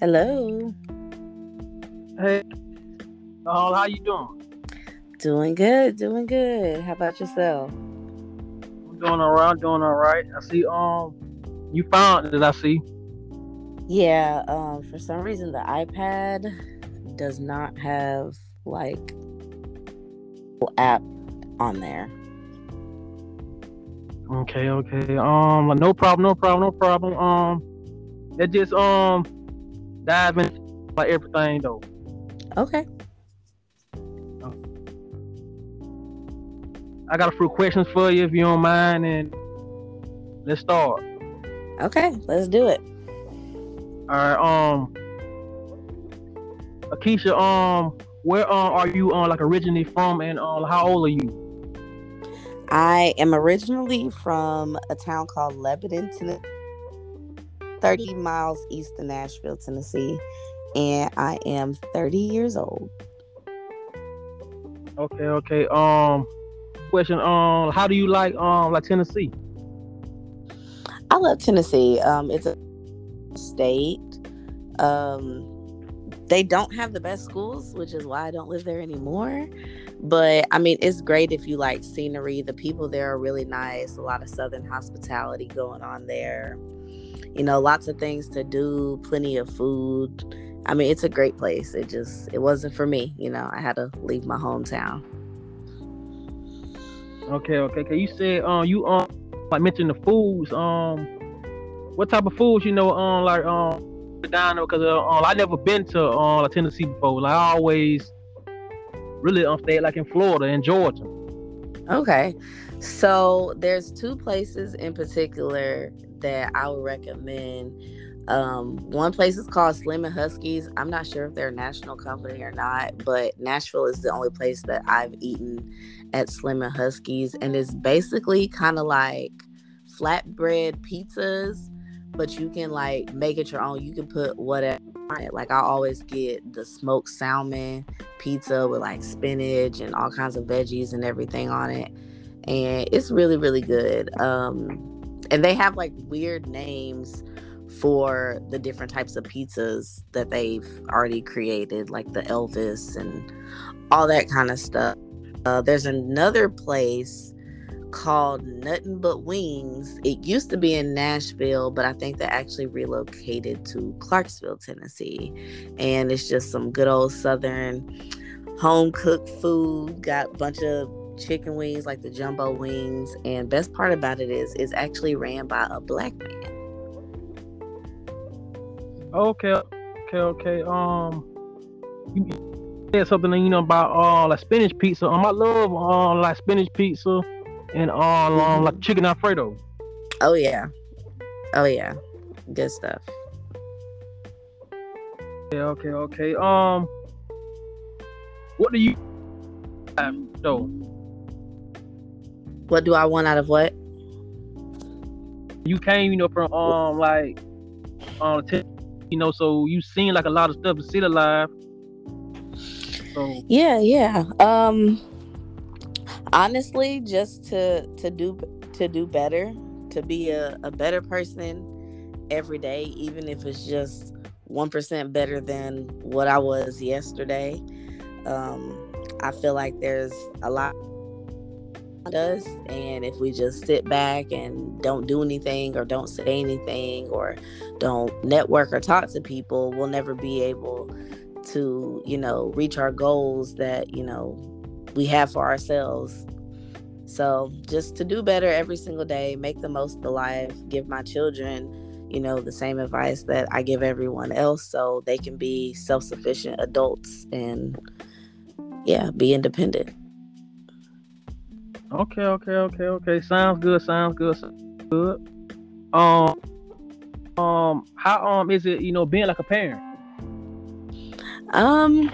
Hello. Hey, how you doing? Doing good, doing good. How about yourself? I'm doing all right. I'm doing all right. I see. You found it. I see. Yeah, for some reason the iPad does not have like app on there. Okay, okay. No problem. No problem. No problem. Let's just dive in like everything though. Okay. Uh, I got a few questions for you if you don't mind, and let's start. Okay, let's do it. All right. Akeisha. Where are you like originally from, and how old are you? I am originally from a town called Lebanon, Tennessee, 30 miles east of Nashville, Tennessee, and I am 30 years old. Okay, okay. Question. How do you like Tennessee? I love Tennessee. It's a state. Um, they don't have the best schools, which is why I don't live there anymore. But I mean, it's great if you like scenery. The people there are really nice. A lot of Southern hospitality going on there. Lots of things to do, plenty of food. I mean, it's a great place. It wasn't for me. I had to leave my hometown. Okay, okay, okay. You said you like mentioned the foods. What type of foods down there? Because I never been to like Tennessee before. Like I always really stayed like in Florida and Georgia. Okay. So there's two places in particular that I would recommend. One place is called Slim and Huskies. I'm not sure if they're a national company or not, but Nashville is the only place that I've eaten at Slim and Huskies. And it's basically kind of like flatbread pizzas, but you can like make it your own. You can put whatever on it. Like I always get the smoked salmon pizza with like spinach and all kinds of veggies and everything on it. And it's really, really good. And they have like weird names for the different types of pizzas that they've already created, like the Elvis and all that kind of stuff. There's another place called Nothing But Wings. It used to be in Nashville, but I think they actually relocated to Clarksville, Tennessee. And it's just some good old Southern home cooked food. Got a bunch of chicken wings, like the jumbo wings. And best part about it is it's actually ran by a black man. Okay, okay, okay. You said something about like spinach pizza. I love like spinach pizza and like Mm-hmm. chicken Alfredo. Oh yeah. Oh yeah. Good stuff. Yeah, okay, okay. What do you have though? What do I want out of what? You came, from like Tennessee, so you seen like a lot of stuff in city life. So Yeah, yeah. Honestly, just to do better, to be a better person every day, even if it's just 1% better than what I was yesterday. I feel like there's a lot does, and if we just sit back and don't do anything or don't say anything or don't network or talk to people, we'll never be able to reach our goals that we have for ourselves. So just to do better every single day, make the most of life, give my children the same advice that I give everyone else, so they can be self-sufficient adults and yeah, be independent. okay, okay, okay, okay. Sounds good. Sounds good. Sounds good. Um, how is it being like a parent? um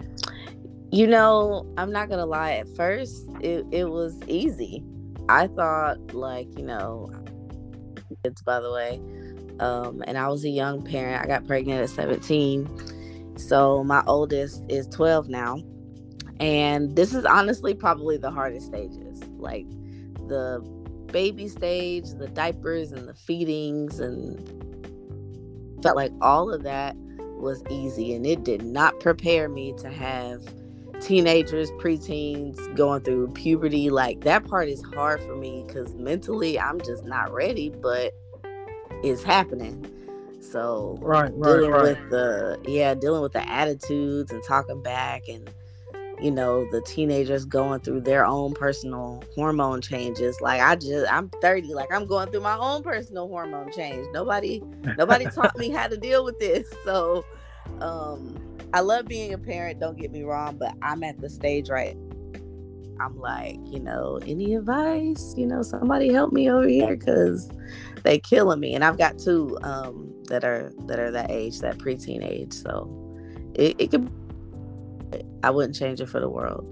I'm not gonna lie. At first, it was easy. I thought, like, kids, by the way. And I was a young parent. I got pregnant at 17. So my oldest is 12 now. And this is honestly probably the hardest stages. Like the baby stage, the diapers and the feedings, and felt like all of that was easy, and it did not prepare me to have teenagers, preteens going through puberty. Like, that part is hard for me because mentally I'm just not ready, but it's happening. So dealing with the attitudes and talking back, and the teenagers going through their own personal hormone changes. Like, I'm 30, like I'm going through my own personal hormone change. Nobody taught me how to deal with this. So I love being a parent, don't get me wrong, but I'm at the stage right. I'm like, any advice? Somebody help me over here, because they killing me. And I've got two that are that age, that preteen age. So it could. I wouldn't change it for the world.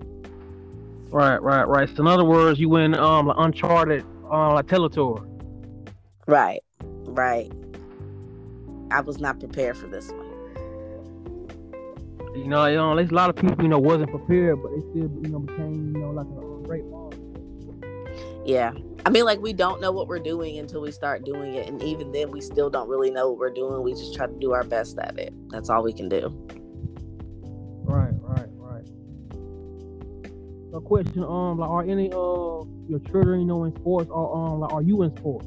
Right. So in other words, you went like uncharted like territory. Right. I was not prepared for this one. There's a lot of people, wasn't prepared, but they still, became, like a great mom. Yeah. I mean, like, we don't know what we're doing until we start doing it. And even then, we still don't really know what we're doing. We just try to do our best at it. That's all we can do. Right. A question, like, are any of your children, in sports, or like, are you in sports?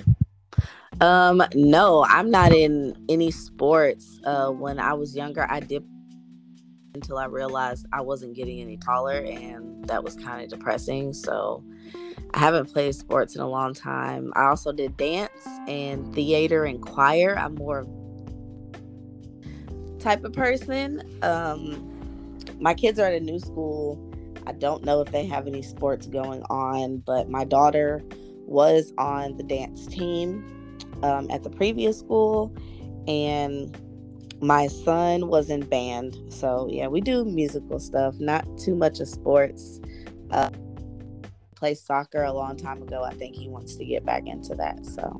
No, I'm not in any sports. When I was younger, I did until I realized I wasn't getting any taller, and that was kind of depressing. So I haven't played sports in a long time. I also did dance and theater and choir. I'm more type of person. My kids are at a new school. I don't know if they have any sports going on, but my daughter was on the dance team at the previous school, and my son was in band. So yeah, we do musical stuff, not too much of sports. Played soccer a long time ago. I think he wants to get back into that. So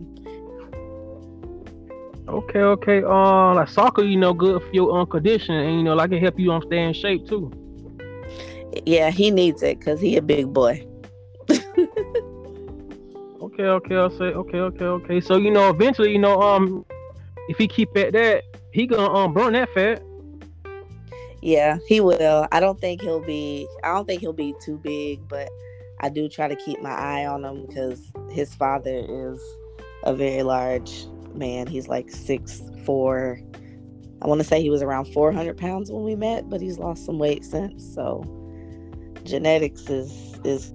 okay. Like soccer, good for your condition, and like it help you stay in shape too. Yeah, he needs it because he a big boy. Okay. I'll say okay. So eventually, if he keep at that, he gonna burn that fat. Yeah, he will. I don't think he'll be too big, but I do try to keep my eye on him because his father is a very large man. He's like 6'4". I want to say he was around 400 pounds when we met, but he's lost some weight since. So genetics is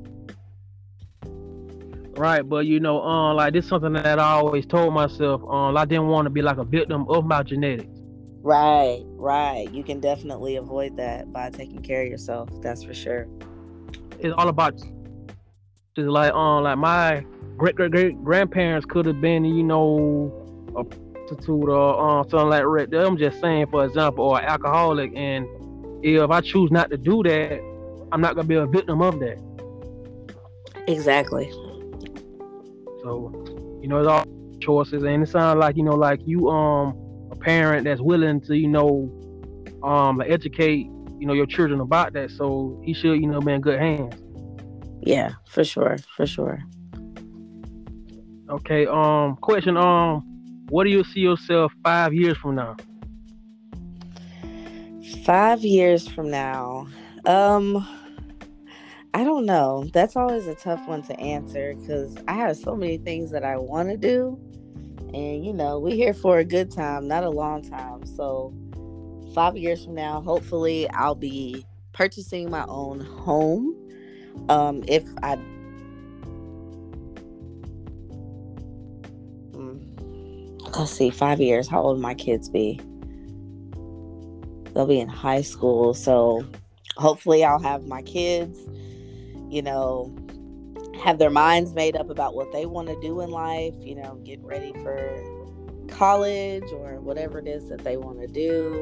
right. But like, this is something that I always told myself. I didn't want to be like a victim of my genetics. Right. You can definitely avoid that by taking care of yourself. That's for sure. It's all about just like my great grandparents could have been, a prostitute or something like that. I'm just saying, for example, or an alcoholic, and if I choose not to do that, I'm not gonna be a victim of that. Exactly. So, it's all choices, and it sounds like like you a parent that's willing to like educate your children about that. So he should be in good hands. Yeah, for sure. Okay. Question. What do you see yourself 5 years from now? 5 years from now. I don't know. That's always a tough one to answer because I have so many things that I want to do. And, we're here for a good time, not a long time. So 5 years from now, hopefully I'll be purchasing my own home. If I... Let's see, 5 years. How old will my kids be? They'll be in high school. So hopefully I'll have my kids, have their minds made up about what they want to do in life, get ready for college or whatever it is that they want to do.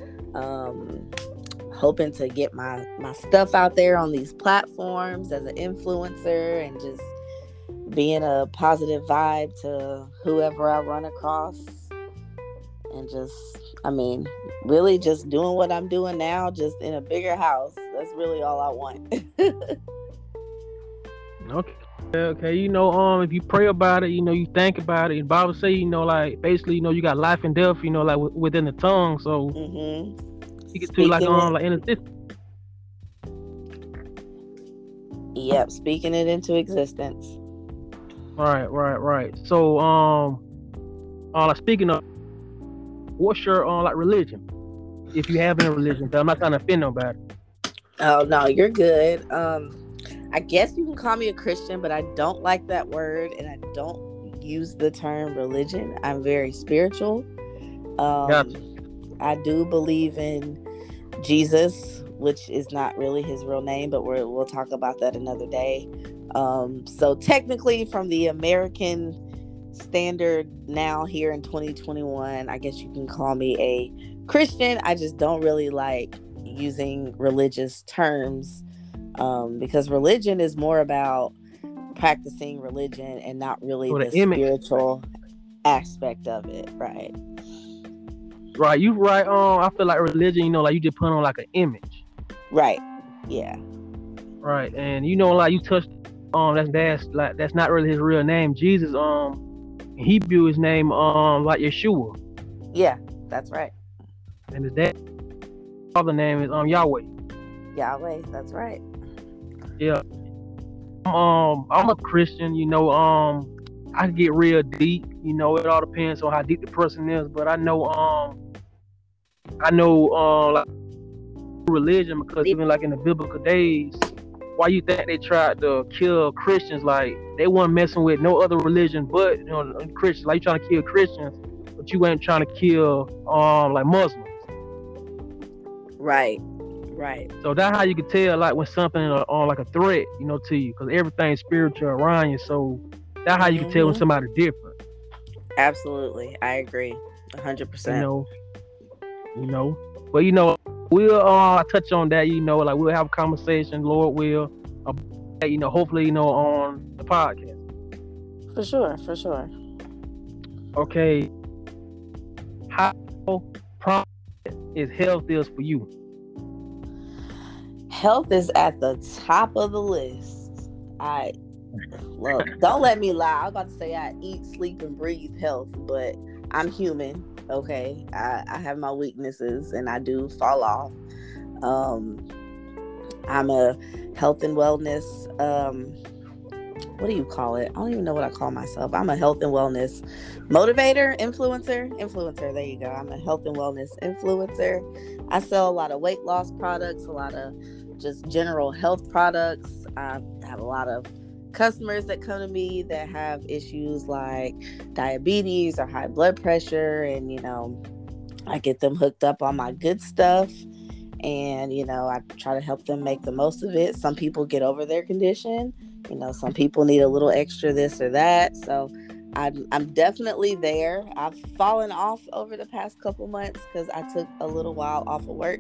Hoping to get my stuff out there on these platforms as an influencer and just being a positive vibe to whoever I run across. And really just doing what I'm doing now, just in a bigger house. That's really all I want. Okay, if you pray about it, you think about it. The Bible say, like basically, you got life and death, like within the tongue. So you get to Speaking it. like in a Yep, speaking it into existence. Right. So like speaking of, what's your like religion? If you have any religion, but I'm not trying to offend nobody. Oh no, you're good. I guess you can call me a Christian, but I don't like that word, and I don't use the term religion. I'm very spiritual. Gotcha. I do believe in Jesus, which is not really his real name, but we'll talk about that another day. So technically, from the American standard now here in 2021, I guess you can call me a Christian. I just don't really like using religious terms, because religion is more about practicing religion and not really So the the image, spiritual aspect of it, right? right? You right. I feel like religion, like you just put on like an image, Right. Yeah. right? And like you touched that's not really his real name. Jesus, in Hebrew, his name like Yeshua, Yeah, that's right. and his father name is Yahweh. Yahweh, that's right. Yeah. I'm a Christian. I can get real deep. It all depends on how deep the person is. But I know like religion, because even like in the biblical days, why you think they tried to kill Christians? Like they weren't messing with no other religion but Christians. Like you trying to kill Christians, but you ain't trying to kill like Muslims. Right. So that's how you can tell like when something on like a threat, to you, because everything's spiritual around you. So that's how you can tell when somebody's different. Absolutely, I agree, 100%. But we'll touch on that. Like we'll have a conversation, Lord will. Hopefully, on the podcast. For sure. Okay. How prominent is health is for you? Health is at the top of the list. Look, don't let me lie. I was about to say I eat, sleep, and breathe health, but I'm human. Okay, I have my weaknesses and I do fall off. I'm a health and wellness. What do you call it? I don't even know what I call myself. I'm a health and wellness motivator, influencer. There you go. I'm a health and wellness influencer. I sell a lot of weight loss products, a lot of just general health products. I have a lot of customers that come to me that have issues like diabetes or high blood pressure, and I get them hooked up on my good stuff, and I try to help them make the most of it. Some people get over their condition, some people need a little extra this or that. So I'm definitely there. I've fallen off over the past couple months because I took a little while off of work,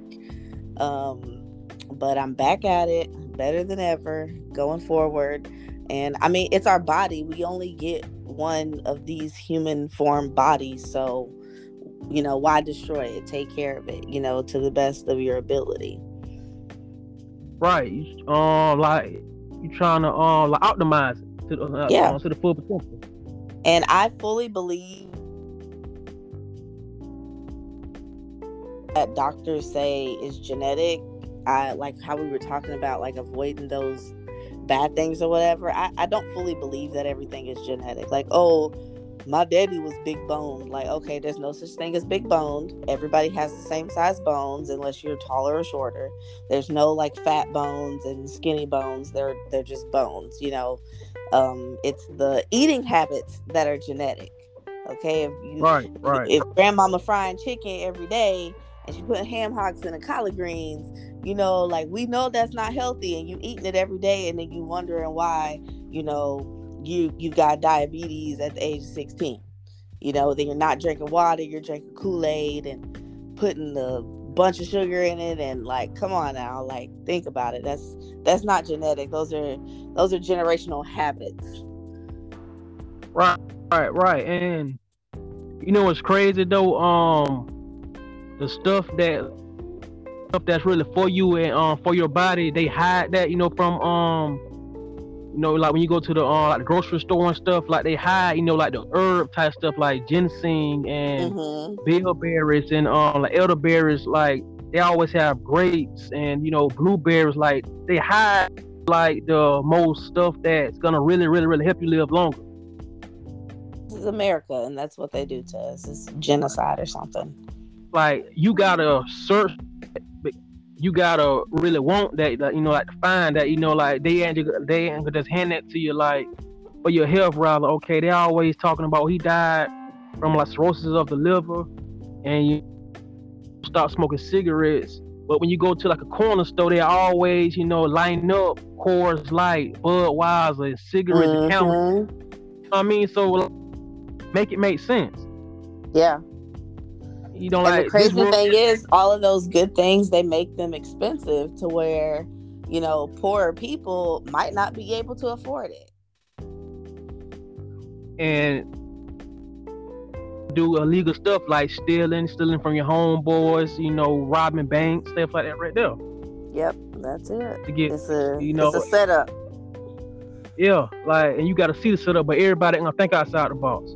but I'm back at it, better than ever, going forward. And I mean, it's our body. We only get one of these human form bodies. So, why destroy it? Take care of it, to the best of your ability. Right. Like you trying to like optimize it to the full potential. And I fully believe that doctors say is genetic. I like how we were talking about like avoiding those bad things or whatever. I don't fully believe that everything is genetic. Like, oh, my daddy was big boned. Like, okay, there's no such thing as big boned. Everybody has the same size bones unless you're taller or shorter. There's no like fat bones and skinny bones. They're just bones, it's the eating habits that are genetic. Okay, if grandmama frying chicken every day and she putting ham hocks in the collard greens, like we know that's not healthy, and you eating it every day, and then you wondering why, you got diabetes at the age of 16. Then you're not drinking water, you're drinking Kool-Aid and putting a bunch of sugar in it, and like, come on now, like think about it. That's not genetic. Those are generational habits. Right. And what's crazy though, the stuff that's really for you and for your body, they hide that from You know, like when you go to the like the grocery store and stuff, like they hide, you know, like the herb type stuff like ginseng and Mm-hmm. bilberries and like elderberries. Like they always have grapes and, you know, blueberries. Like they hide like the most stuff that's gonna really, really, really help you live longer. This is America, and that's what they do to us. It's genocide or something. Like you gotta search, but you gotta really want that, you know, like to find that, you know, like they ain't gonna just hand that to you like for your health rather. Okay, they always talking about he died from like cirrhosis of the liver, and you stop smoking cigarettes. But when you go to like a corner store, they always, you know, line up Coors Light, Budweiser, and cigarettes and counter. Mm-hmm. I mean, so make it make sense. Yeah. You know, And like the crazy this world, thing is, all of those good things, they make them expensive to where, you know, poorer people might not be able to afford it. and do illegal stuff like stealing from your homeboys, you know, robbing banks, stuff like that right there. Yep, that's it. To get, It's you know, a setup. yeah, like, and you got to see the setup, but everybody ain't gonna think outside the box.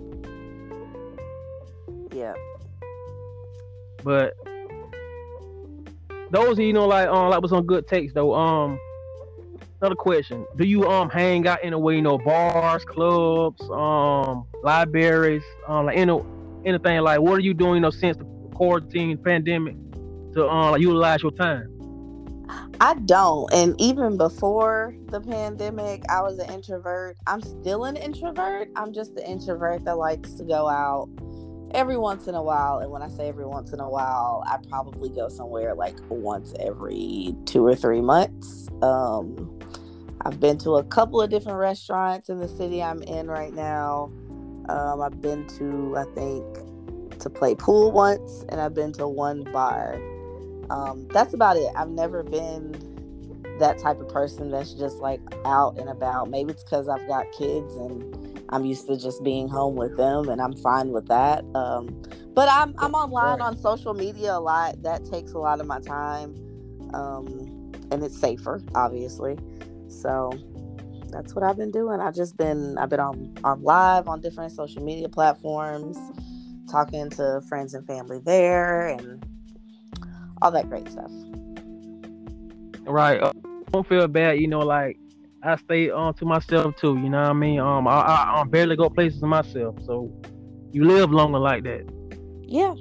Yeah. But those, you know, like was on good takes though. Another question: do you hang out in a way, you know, bars, clubs, libraries, like anything? Like, what are you doing, you know, since the quarantine pandemic to like utilize your time? I don't. And even before the pandemic, I was an introvert. I'm still an introvert. I'm just the introvert that likes to go out every once in a while. And when I say every once in a while, I probably go somewhere like once every 2 or 3 months. I've been to a couple of different restaurants in the city I'm in right now. I've been to, I think, to play pool once, and I've been to one bar. That's about it. I've never been that type of person that's just like out and about. Maybe it's because I've got kids and I'm used to just being home with them, and I'm fine with that. But I'm online on social media a lot. That takes a lot of my time, and it's safer, obviously. So that's what I've been doing. I've been on live on different social media platforms, talking to friends and family there, and all that great stuff. Right. Don't feel bad, you know, like I stay to myself too, you know what I mean? I barely go places myself, so you live longer like that. Yeah.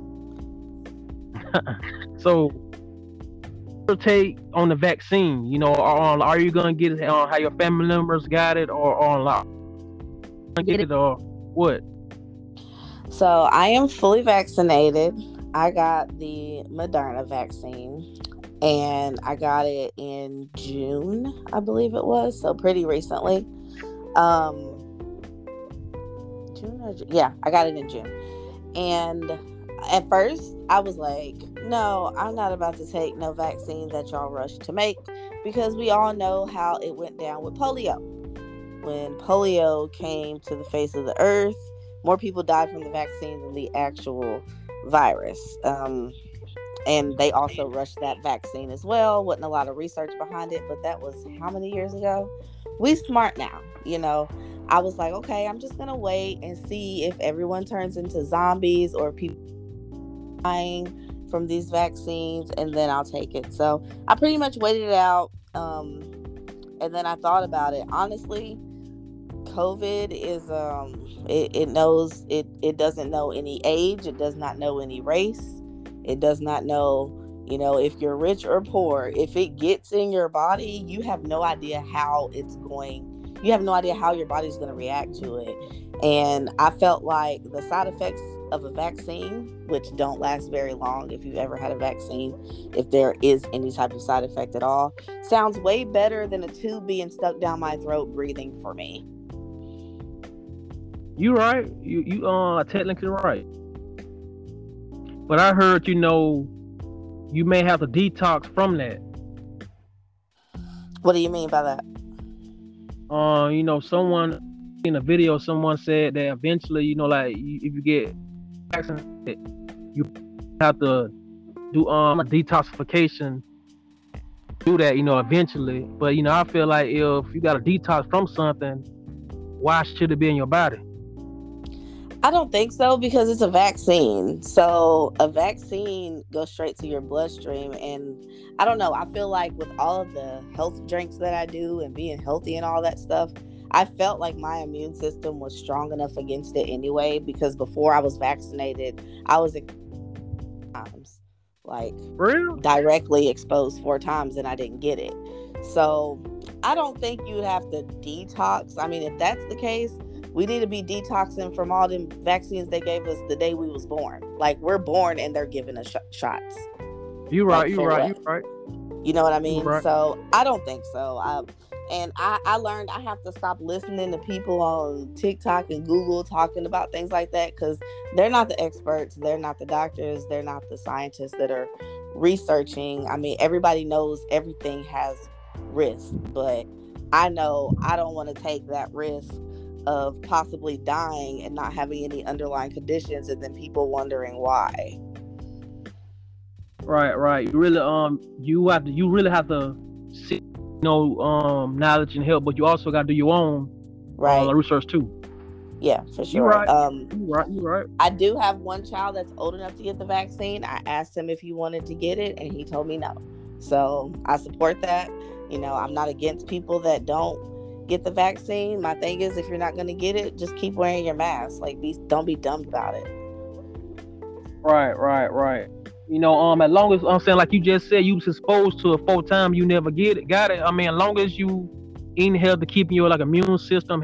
So your take on the vaccine, you know, are you gonna get it on how your family members got it, or on get it, or what? So I am fully vaccinated. I got the Moderna vaccine, and I got it in June, I believe it was. So pretty recently. I got it in June. And at first, I was like, no, I'm not about to take no vaccine that y'all rushed to make, because we all know how it went down with polio. When polio came to the face of the earth, more people died from the vaccine than the actual virus. And they also rushed that vaccine as well. Wasn't a lot of research behind it, but that was how many years ago? We smart now, you know. I was like, okay, I'm just going to wait and see if everyone turns into zombies or people dying from these vaccines, and then I'll take it. So I pretty much waited it out. And then I thought about it. Honestly, COVID is, it doesn't know any age. It does not know any race. It does not know, you know, if you're rich or poor. If it gets in your body, you have no idea how you have no idea how your body's going to react to it. And I felt like the side effects of a vaccine, which don't last very long if you've ever had a vaccine, if there is any type of side effect at all, sounds way better than a tube being stuck down my throat breathing for me. You right. You are technically right. But I heard, you know, you may have to detox from that. What do you mean by that? You know, someone in a video, someone said that eventually, you know, like if you get vaccinated, you have to do a detoxification do that, eventually. But I feel like if you got a detox from something, why should it be in your body? I don't think so because it's a vaccine. So a vaccine goes straight to your bloodstream. And I don't know. I feel like with all of the health drinks that I do and being healthy and all that stuff, I felt like my immune system was strong enough against it anyway, because before I was vaccinated, I was times like Real? directly exposed 4 times and I didn't get it. So I don't think you have to detox. I mean, if that's the case, we need to be detoxing from all the vaccines they gave us the day we was born. Like, we're born and they're giving us shots. You right, you right. You know what I mean? Right. So I don't think so. I learned I have to stop listening to people on TikTok and Google talking about things like that, because they're not the experts. They're not the doctors. They're not the scientists that are researching. I mean, everybody knows everything has risk, but I know I don't want to take that risk of possibly dying and not having any underlying conditions, and then people wondering why. Right. You really you really have to seek knowledge and help, but you also got to do your own research too. Yeah, for sure. You're right. I do have one child that's old enough to get the vaccine. I asked him if he wanted to get it, and he told me no. So I support that. I'm not against people that don't get the vaccine. My thing is, if you're not going to get it, just keep wearing your mask. Like, don't be dumb about it. Right. As long as I'm saying, like you just said, you was exposed to it 4 times, you never got it. I mean, as long as you eating healthy, keeping your immune system,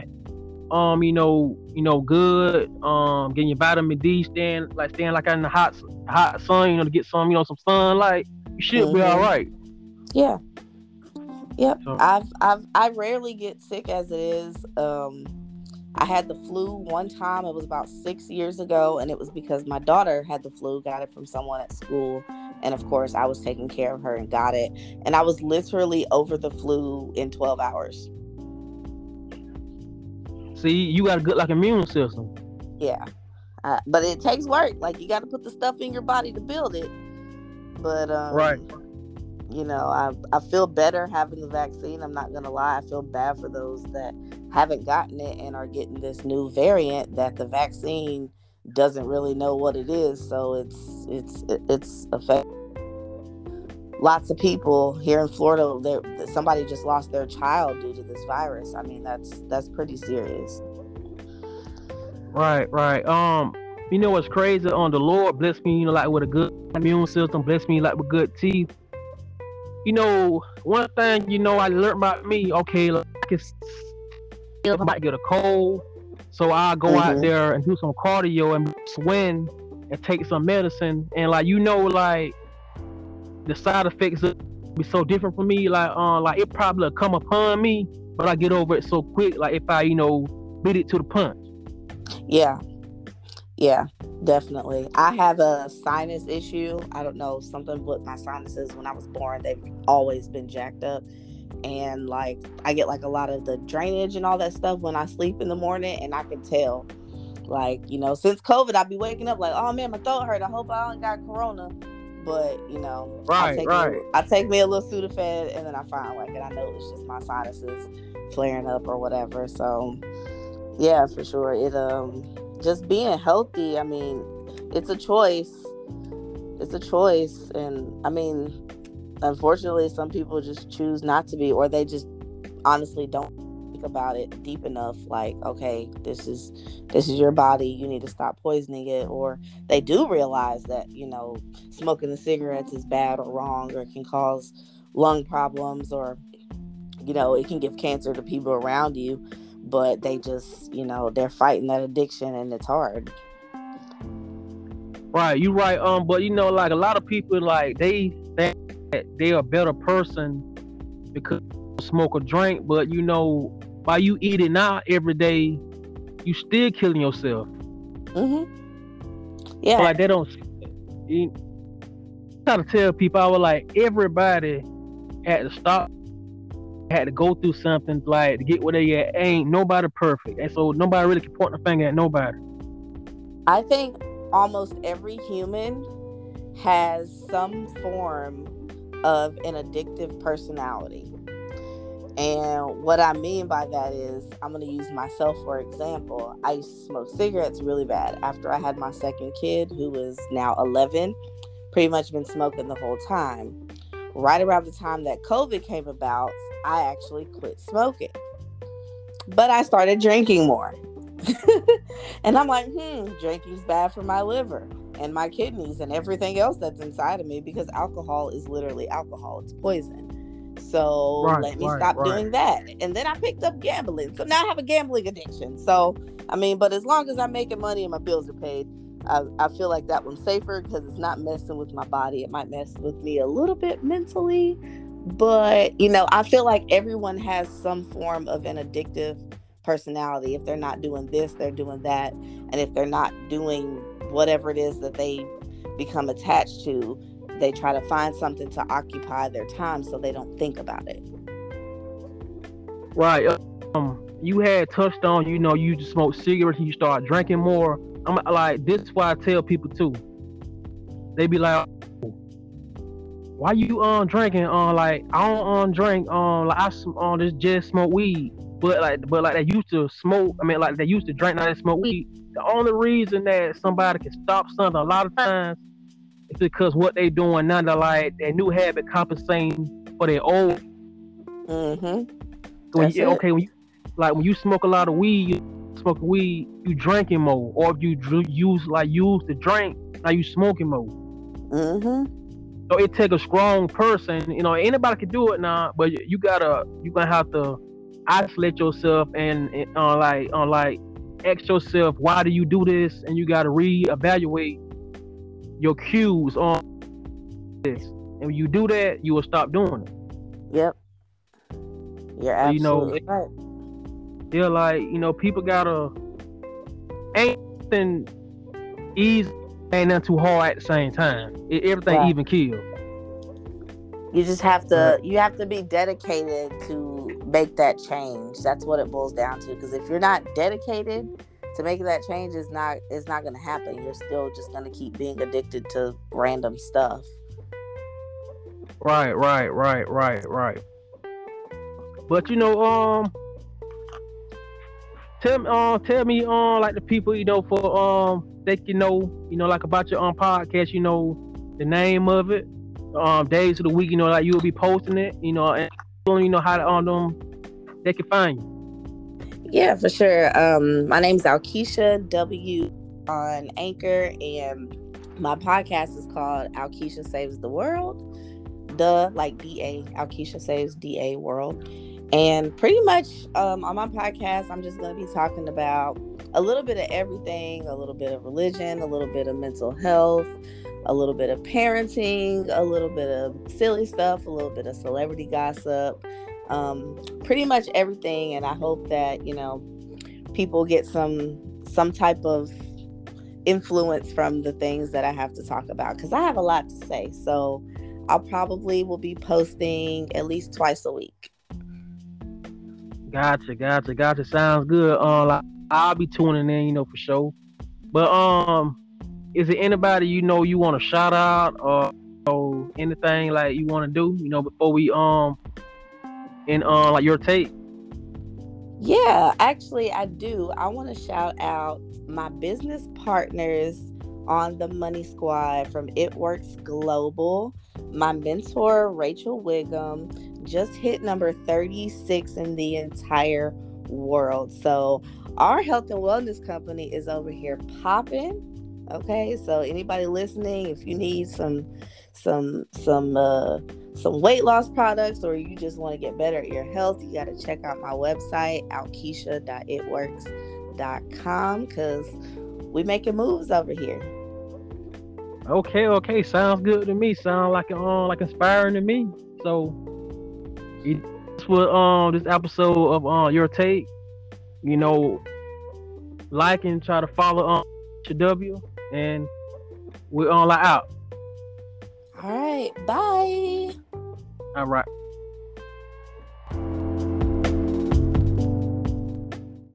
good, getting your vitamin D, staying like in the hot sun, to get some sunlight, you should be all right. Yeah. Yep. So, I rarely get sick as it is. I had the flu one time. It was about 6 years ago, and it was because my daughter had the flu, got it from someone at school, and of course I was taking care of her and got it, and I was literally over the flu in 12 hours. See, you got a good immune system. Yeah, but it takes work. Like, you got to put the stuff in your body to build it. But right. I feel better having the vaccine. I'm not gonna lie. I feel bad for those that haven't gotten it and are getting this new variant that the vaccine doesn't really know what it is. So it's affecting lots of people here in Florida. Somebody just lost their child due to this virus. I mean, that's pretty serious. Right. What's crazy? The Lord bless me, with a good immune system, bless me with good teeth. One thing, I learned about me, okay, I might get a cold, so I'll go out there and do some cardio and swim and take some medicine, and the side effects will be so different for me, it probably will come upon me, but I get over it so quick, if I, beat it to the punch. Yeah, definitely. I have a sinus issue. I don't know, something with my sinuses. When I was born, they've always been jacked up. And I get a lot of the drainage and all that stuff when I sleep in the morning. And I can tell, since COVID, I'd be waking up oh man, my throat hurt. I hope I don't got corona. But, I take me a little Sudafed, and then I find and I know it's just my sinuses flaring up or whatever. So yeah, for sure. It, just being healthy, I mean, it's a choice. And I mean, unfortunately, some people just choose not to be, or they just honestly don't think about it deep enough. Okay, this is your body. You need to stop poisoning it. Or they do realize that, smoking the cigarettes is bad or wrong, or it can cause lung problems, or, it can give cancer to people around you. But they just, they're fighting that addiction, and it's hard. Right, you're right. But a lot of people, they think that they're a better person because they smoke or drink. But while you eat it now every day, you still killing yourself. Yeah. They don't. You gotta tell people, I was everybody had to stop. Had to go through something to get where they at. Ain't nobody perfect, and so nobody really can point the finger at nobody. I think almost every human has some form of an addictive personality. And what I mean by that is, I'm going to use myself for example. I used to smoke cigarettes really bad. After I had my second kid, who is now 11, pretty much been smoking the whole time. Right around the time that COVID came about, I actually quit smoking. But I started drinking more. And I'm like, drinking's bad for my liver and my kidneys and everything else that's inside of me, because alcohol is literally alcohol. It's poison. So let me stop doing that. And then I picked up gambling. So now I have a gambling addiction. So, I mean, but as long as I'm making money and my bills are paid, I feel like that one's safer because it's not messing with my body. It might mess with me a little bit mentally. But, I feel like everyone has some form of an addictive personality. If they're not doing this, they're doing that. And if they're not doing whatever it is that they become attached to, they try to find something to occupy their time so they don't think about it. Right. You had touched on, you used to smoke cigarettes and you start drinking more. I'm like, this is why I tell people too. They be like, why you drinking? Like I don't drink. Like I just smoke weed. But like they used to smoke. I mean, like they used to drink. Now they smoke weed. The only reason that somebody can stop something a lot of times is because what they doing now, they're like their new habit compensating for their old. Mm-hmm. When you smoke a lot of weed, you drinking more. Or if you use the drink, now you smoking more. Mm-hmm. So it take a strong person. Anybody can do it now, but you're gonna have to isolate yourself and ask yourself, why do you do this? And you gotta reevaluate your cues on this. And when you do that, you will stop doing it. Yep. You're absolutely right. Yeah, people gotta ain't nothing easy, ain't nothing too hard at the same time. Everything even kill. You just have to you have to be dedicated to make that change. That's what it boils down to. Because if you're not dedicated to making that change, it's not going to happen. You're still just going to keep being addicted to random stuff. Right. But tell me like the people for they can know like about your podcast, the name of it, days of the week, like you'll be posting it, and how to they can find you. Yeah, for sure. My name's Alkeisha W on Anchor, and my podcast is called Alkeisha Saves the World. Like DA, Alkeisha Saves DA World. And pretty much on my podcast, I'm just going to be talking about a little bit of everything, a little bit of religion, a little bit of mental health, a little bit of parenting, a little bit of silly stuff, a little bit of celebrity gossip, pretty much everything. And I hope that, people get some type of influence from the things that I have to talk about, because I have a lot to say. So I'll probably will be posting at least twice a week. Gotcha. Sounds good. I'll be tuning in, for sure. But is there anybody you want to shout out or anything like you want to do, before we like your take? Yeah, actually I do. I want to shout out my business partners on the Money Squad from It Works Global. My mentor, Rachel Wiggum, just hit number 36 in the entire world. So our health and wellness company is over here popping. Okay, so anybody listening, if you need some weight loss products, or you just want to get better at your health, you got to check out my website, alkeisha.itworks.com, because we making moves over here. Okay, sounds good to me. Sounds like inspiring to me. So that's what this episode of Your Take. Like and try to follow W, and we're on out. All right, bye. All right.